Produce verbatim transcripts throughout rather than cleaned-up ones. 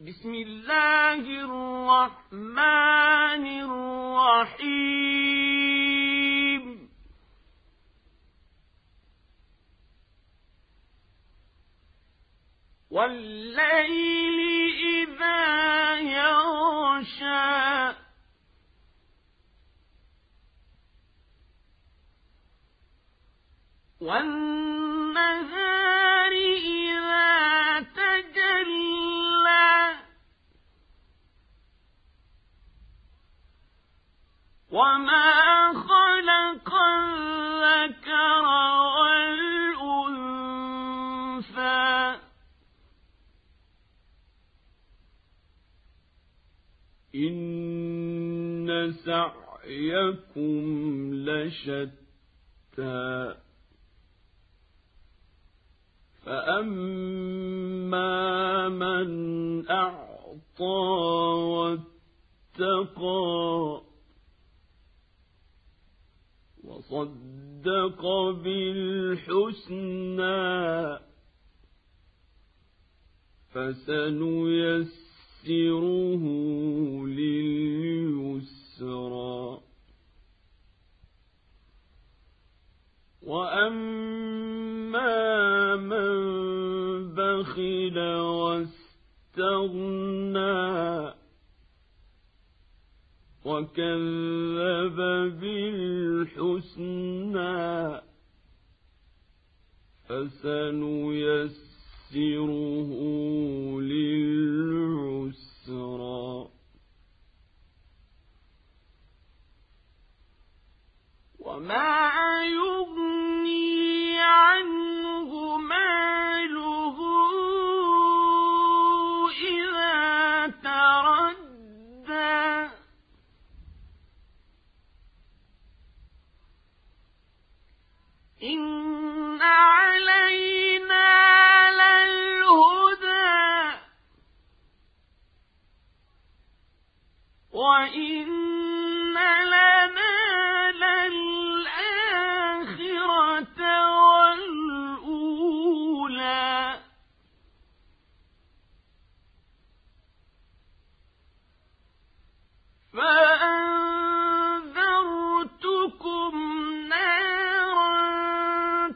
بسم الله الرحمن الرحيم والليل إذا يغشى والنهار إذا تجلى وما خلق الذكر والأنثى إن سعيكم لشتى فأما من أعطى واتقى وصدق بالحسنى فسنيسره لليسرى وأما من بخل واستغنى وكذب بالحسنى فسنيسره للعسرى وما يغني عنه ماله إذا تردى إن علينا للهدى وإن لنا للآخرة والأولى فأنذرتكم نارا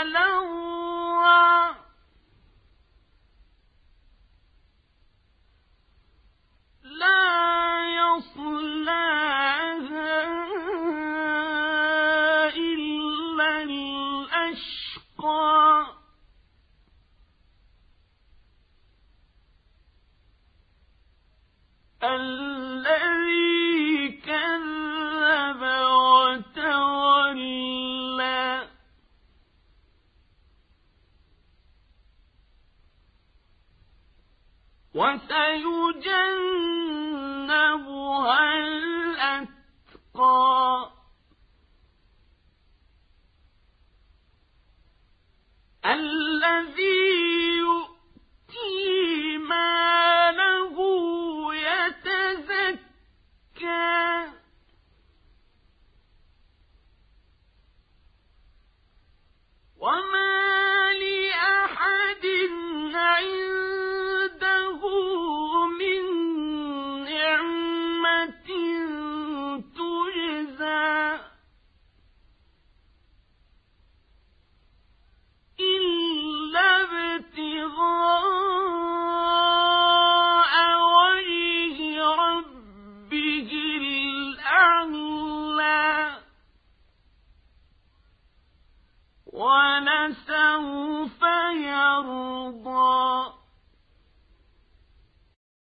تلظى لا يصلاها إلا الأشقى الذي كذب وتولى وسيجنبها الأتقى الذي